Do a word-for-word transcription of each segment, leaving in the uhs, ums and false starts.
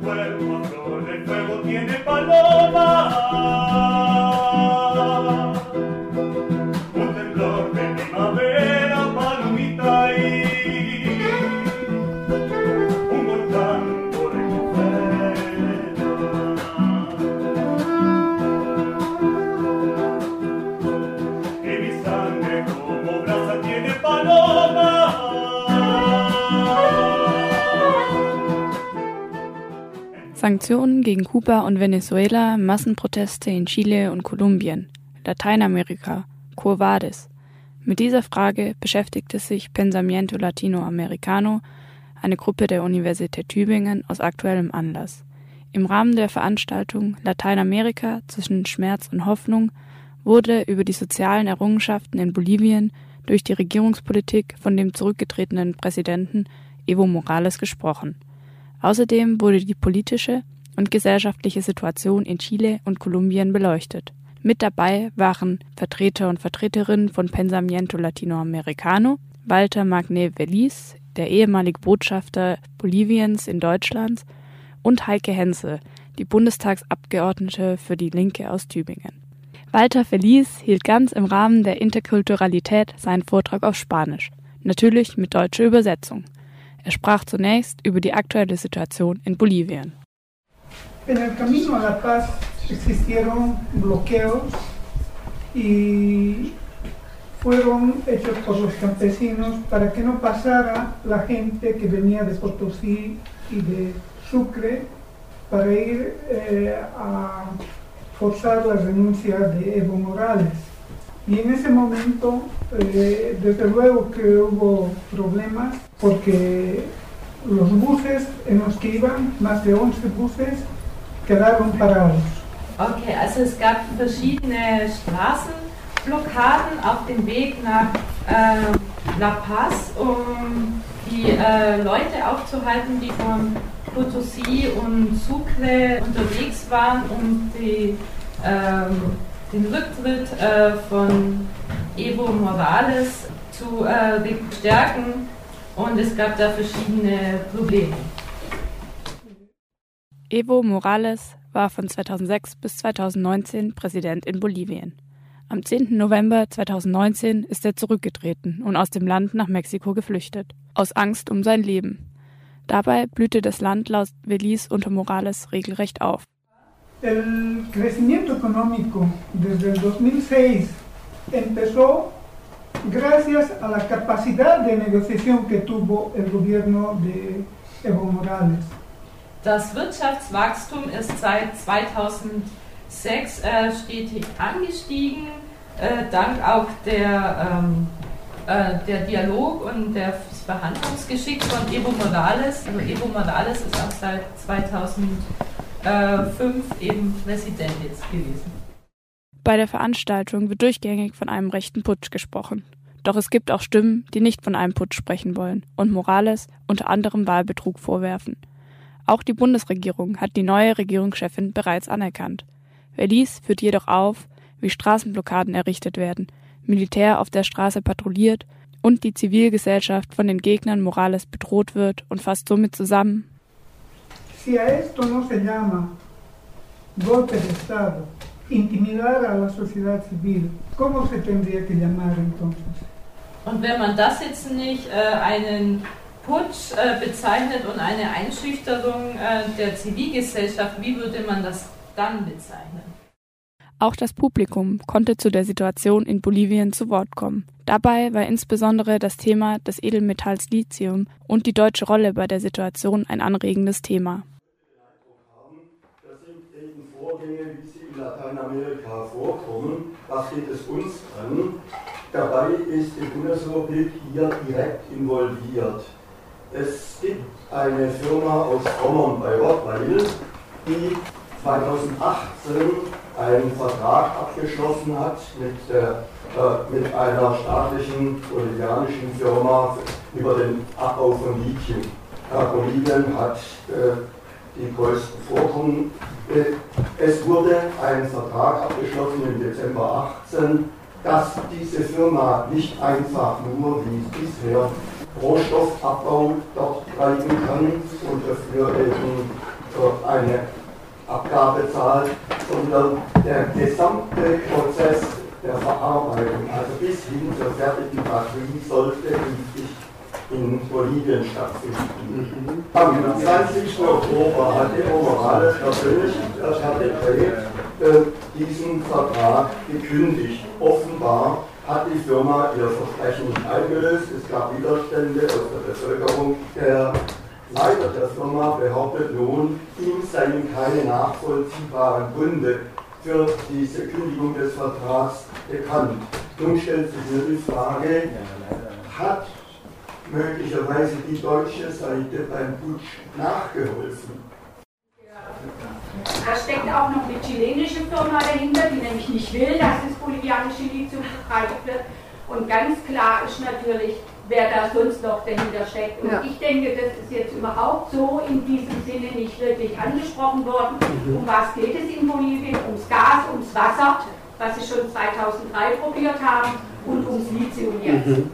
Sanktionen gegen Kuba und Venezuela, Massenproteste in Chile und Kolumbien, Lateinamerika, Quo Vadis. Mit dieser Frage beschäftigte sich Pensamiento Latinoamericano, eine Gruppe der Universität Tübingen, aus aktuellem Anlass. Im Rahmen der Veranstaltung Lateinamerika zwischen Schmerz und Hoffnung wurde über die sozialen Errungenschaften in Bolivien durch die Regierungspolitik von dem zurückgetretenen Präsidenten Evo Morales gesprochen. Außerdem wurde die politische und gesellschaftliche Situation in Chile und Kolumbien beleuchtet. Mit dabei waren Vertreter und Vertreterinnen von Pensamiento Latinoamericano, Walter Magné Veliz, der ehemalige Botschafter Boliviens in Deutschland, und Heike Hense, die Bundestagsabgeordnete für die Linke aus Tübingen. Walter Veliz hielt ganz im Rahmen der Interkulturalität seinen Vortrag auf Spanisch, natürlich mit deutscher Übersetzung. Er sprach zunächst über die aktuelle Situation in Bolivien. En el camino a la paz existieron bloqueos y fueron hechos por los campesinos para que no pasara la gente que venía de Potosí y de Sucre para ir eh, a forzar la renuncia de Evo Morales. Y en ese momento, eh, desde luego que hubo problemas, porque los buses en los que iban, más de once buses, quedaron parados. Okay, also es gab verschiedene Straßenblockaden auf dem Weg nach äh, La Paz, um die äh, Leute aufzuhalten, die von Potosí und Sucre unterwegs waren, um die ähm, den Rücktritt äh, von Evo Morales zu äh, bestärken, und es gab da verschiedene Probleme. Evo Morales war von zweitausendsechs bis zweitausendneunzehn Präsident in Bolivien. Am zehnten November zweitausendneunzehn ist er zurückgetreten und aus dem Land nach Mexiko geflüchtet, aus Angst um sein Leben. Dabei blühte das Land laut Veliz unter Morales regelrecht auf. El crecimiento económico desde el dos mil seis empezó gracias a la capacidad de negociación que tuvo el gobierno de Evo Morales. Das Wirtschaftswachstum ist seit zweitausendsechs äh, stetig angestiegen, äh, dank auch der, ähm, äh, der Dialog und das Verhandlungsgeschick von Evo Morales. Also Evo Morales ist auch seit zweitausendfünf eben Präsident jetzt gewesen. Bei der Veranstaltung wird durchgängig von einem rechten Putsch gesprochen. Doch es gibt auch Stimmen, die nicht von einem Putsch sprechen wollen und Morales unter anderem Wahlbetrug vorwerfen. Auch die Bundesregierung hat die neue Regierungschefin bereits anerkannt. Veliz führt jedoch auf, wie Straßenblockaden errichtet werden, Militär auf der Straße patrouilliert und die Zivilgesellschaft von den Gegnern Morales bedroht wird und fasst somit zusammen: Si a esto no se llama golpe de Estado, intimidar a la sociedad civil, ¿cómo se tendría que llamar entonces? Und wenn man das jetzt nicht äh, einen Putsch äh, bezeichnet und eine Einschüchterung äh, der Zivilgesellschaft, wie würde man das dann bezeichnen? Auch das Publikum konnte zu der Situation in Bolivien zu Wort kommen. Dabei war insbesondere das Thema des Edelmetalls Lithium und die deutsche Rolle bei der Situation ein anregendes Thema. Das sind eben Vorgänge, wie sie in Lateinamerika vorkommen. Was geht es uns an? Dabei ist die Bundesrepublik hier direkt involviert. Es gibt eine Firma aus Pommern bei Rottweil, die zweitausendachtzehn einen Vertrag abgeschlossen hat mit, der, äh, mit einer staatlichen bolivianischen Firma über den Abbau von Lithium. Äh, Bolivien hat äh, die größten Vorkommen. Äh, es wurde ein Vertrag abgeschlossen im Dezember achtzehn, dass diese Firma nicht einfach nur wie bisher Rohstoffabbau dort treiben kann und dafür eben eine Abgabe zahlt, sondern der gesamte Prozess der Verarbeitung, also bis hin zur fertigen Batterie, sollte richtig in Bolivien stattfinden. Am zwanzigsten Oktober hat Evo Morales persönlich, das hat er diesen Vertrag gekündigt. Offenbar hat die Firma ihr Versprechen nicht eingelöst. Es gab Widerstände aus der Bevölkerung. Der Leiter der Firma behauptet nun, ihm seien keine nachvollziehbaren Gründe für diese Kündigung des Vertrags bekannt. Nun stellt sich mir die Frage, hat möglicherweise die deutsche Seite beim Putsch nachgeholfen? Da steckt auch noch eine chilenische Firma dahinter, die nämlich nicht will, dass das bolivianische Lithium verbreitet wird. Und ganz klar ist natürlich, wer da sonst noch dahinter steckt. Und ja. ich denke, das ist jetzt überhaupt so in diesem Sinne nicht wirklich angesprochen worden. Mhm. Um was geht es in Bolivien? Ums Gas, ums Wasser, was sie schon zweitausenddrei probiert haben, und ums Lithium jetzt. Mhm.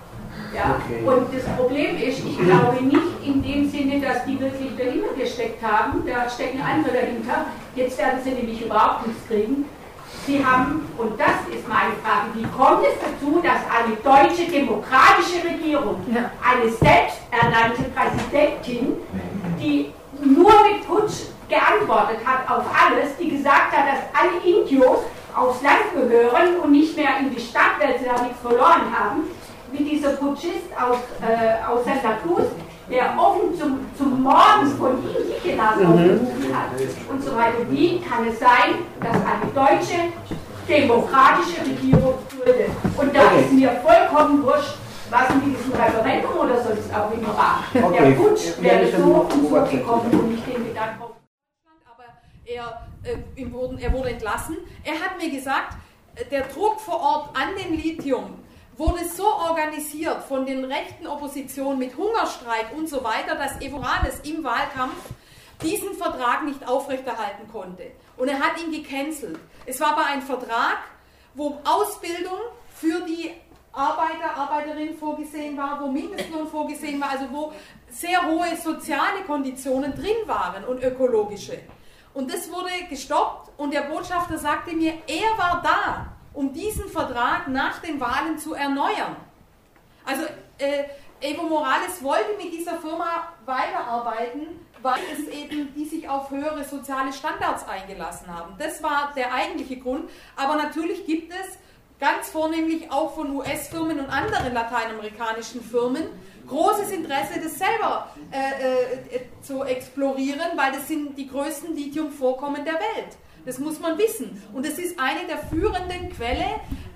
Ja. Okay. Und das Problem ist, ich glaube nicht in dem Sinne, dass die wirklich dahinter gesteckt haben, da stecken andere dahinter, jetzt werden sie nämlich überhaupt nichts kriegen. Sie haben, und das ist meine Frage, wie kommt es dazu, dass eine deutsche demokratische Regierung, ja. eine selbsternannte Präsidentin, die nur mit Putsch geantwortet hat auf alles, die gesagt hat, dass alle Indios aufs Land gehören und nicht mehr in die Stadt, weil sie da nichts verloren haben, wie dieser Putschist aus, äh, aus Santa Cruz, der offen zum, zum Morden von Indígenas mhm. aufgerufen hat und so weiter. Wie kann es sein, dass eine deutsche demokratische Regierung würde? Und da okay. ist mir vollkommen wurscht, was in diesem Referendum oder sonst auch immer war. Okay. Der Putsch wäre so und so gekommen und nicht den Gedanken auf. Aber er, äh, ihm wurden, er wurde entlassen. Er hat mir gesagt, der Druck vor Ort an den Lithium wurde so organisiert von den rechten Oppositionen mit Hungerstreik und so weiter, dass Evo Morales im Wahlkampf diesen Vertrag nicht aufrechterhalten konnte. Und er hat ihn gecancelt. Es war aber ein Vertrag, wo Ausbildung für die Arbeiter, Arbeiterinnen vorgesehen war, wo Mindestlohn vorgesehen war, also wo sehr hohe soziale Konditionen drin waren und ökologische. Und das wurde gestoppt und der Botschafter sagte mir, er war da, um diesen Vertrag nach den Wahlen zu erneuern. Also äh, Evo Morales wollte mit dieser Firma weiterarbeiten, weil es eben die sich auf höhere soziale Standards eingelassen haben. Das war der eigentliche Grund. Aber natürlich gibt es ganz vornehmlich auch von U S-Firmen und anderen lateinamerikanischen Firmen großes Interesse, das selber äh, äh, zu explorieren, weil das sind die größten Lithiumvorkommen der Welt. Das muss man wissen. Und es ist eine der führenden Quellen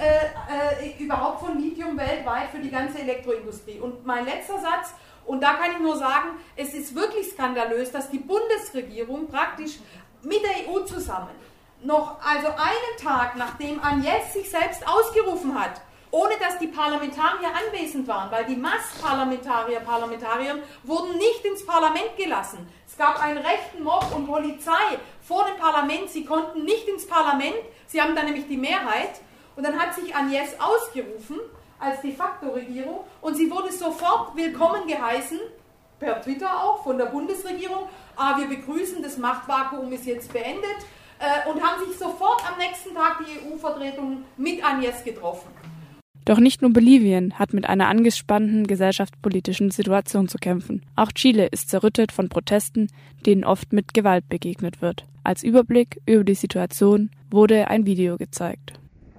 äh, äh, überhaupt von Lithium weltweit für die ganze Elektroindustrie. Und mein letzter Satz, und da kann ich nur sagen, es ist wirklich skandalös, dass die Bundesregierung praktisch mit der E U zusammen noch, also einen Tag nachdem Agnes sich selbst ausgerufen hat, ohne dass die Parlamentarier anwesend waren, weil die Massparlamentarier, Parlamentarier wurden nicht ins Parlament gelassen. Es gab einen rechten Mob und Polizei vor dem Parlament, sie konnten nicht ins Parlament, sie haben dann nämlich die Mehrheit und dann hat sich Agnes ausgerufen als de facto Regierung und sie wurde sofort willkommen geheißen, per Twitter auch von der Bundesregierung, ah, wir begrüßen, das Machtvakuum ist jetzt beendet äh, und haben sich sofort am nächsten Tag die E U-Vertretung mit Agnes getroffen. Doch nicht nur Bolivien hat mit einer angespannten gesellschaftspolitischen Situation zu kämpfen. Auch Chile ist zerrüttet von Protesten, denen oft mit Gewalt begegnet wird. Als Überblick über die Situation wurde ein Video gezeigt.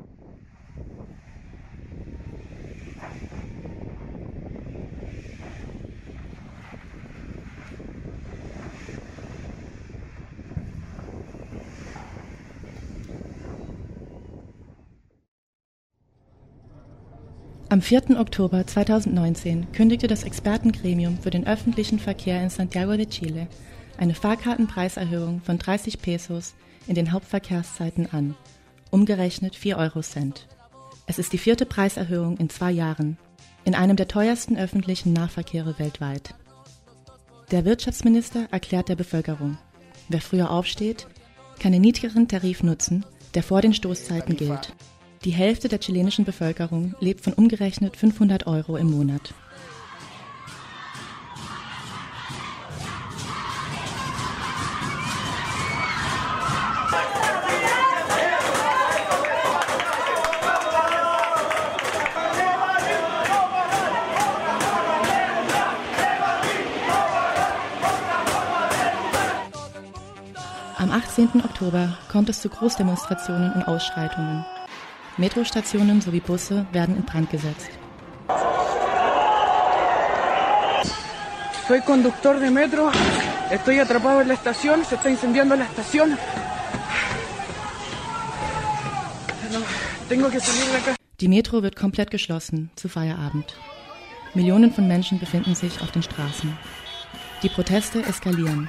Am vierten Oktober zweitausendneunzehn kündigte das Expertengremium für den öffentlichen Verkehr in Santiago de Chile eine Fahrkartenpreiserhöhung von dreißig Pesos in den Hauptverkehrszeiten an, umgerechnet vier Eurocent. Es ist die vierte Preiserhöhung in zwei Jahren, in einem der teuersten öffentlichen Nahverkehre weltweit. Der Wirtschaftsminister erklärt der Bevölkerung, wer früher aufsteht, kann den niedrigeren Tarif nutzen, der vor den Stoßzeiten gilt. Die Hälfte der chilenischen Bevölkerung lebt von umgerechnet fünfhundert Euro im Monat. zehnten Oktober kommt es zu Großdemonstrationen und Ausschreitungen. Metrostationen sowie Busse werden in Brand gesetzt. Soy conductor de metro, estoy atrapado en la estación, se está incendiando la estación. No, tengo que salir de acá. Die Metro wird komplett geschlossen zu Feierabend. Millionen von Menschen befinden sich auf den Straßen. Die Proteste eskalieren.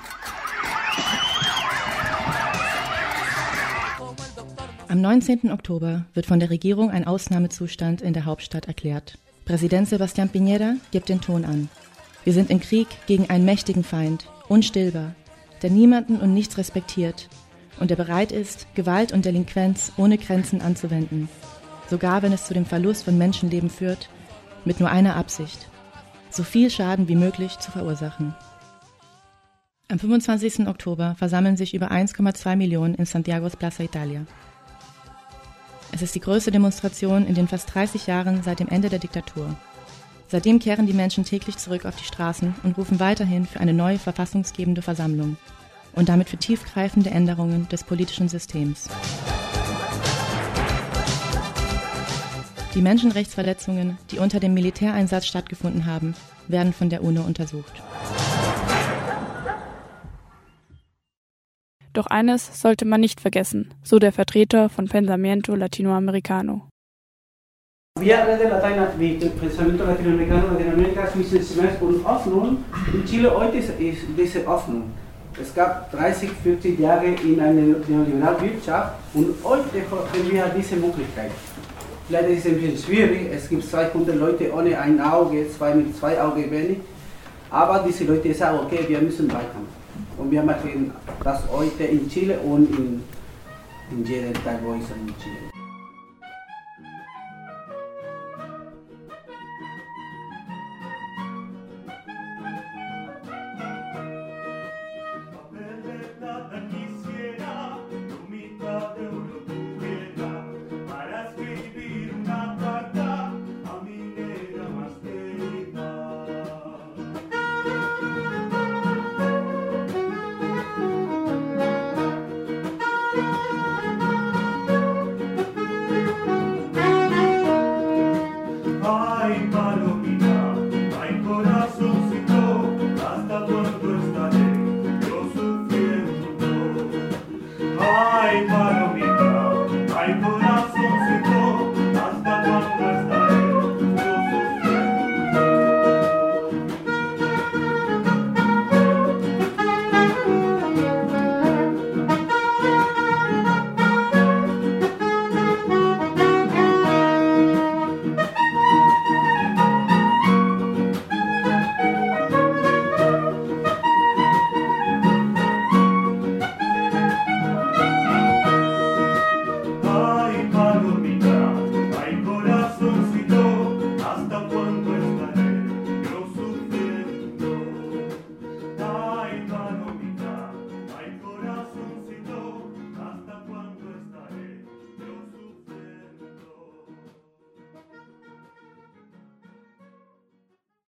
Am neunzehnten Oktober wird von der Regierung ein Ausnahmezustand in der Hauptstadt erklärt. Präsident Sebastián Piñera gibt den Ton an. Wir sind im Krieg gegen einen mächtigen Feind, unstillbar, der niemanden und nichts respektiert und der bereit ist, Gewalt und Delinquenz ohne Grenzen anzuwenden, sogar wenn es zu dem Verlust von Menschenleben führt, mit nur einer Absicht: so viel Schaden wie möglich zu verursachen. Am fünfundzwanzigsten Oktober versammeln sich über eins Komma zwei Millionen in Santiagos Plaza Italia. Es ist die größte Demonstration in den fast dreißig Jahren seit dem Ende der Diktatur. Seitdem kehren die Menschen täglich zurück auf die Straßen und rufen weiterhin für eine neue verfassungsgebende Versammlung und damit für tiefgreifende Änderungen des politischen Systems. Die Menschenrechtsverletzungen, die unter dem Militäreinsatz stattgefunden haben, werden von der UNO untersucht. Doch eines sollte man nicht vergessen, so der Vertreter von Pensamiento Latinoamericano. Wir reden Latein, wie Pensamiento Latinoamericano, Lateinamerika ist mehr und Hoffnung. In Chile heute ist diese Hoffnung. Es gab dreißig, vierzig Jahre in einer neoliberalen Wirtschaft und heute haben wir diese Möglichkeit. Leider ist es ein bisschen schwierig, es gibt zweihundert Leute ohne ein Auge, zwei mit zwei Augen wenig, aber diese Leute sagen, okay, wir müssen weitermachen. Und wir machen das heute in Chile und in, in jedem Teil, wo ich in Chile. Ay,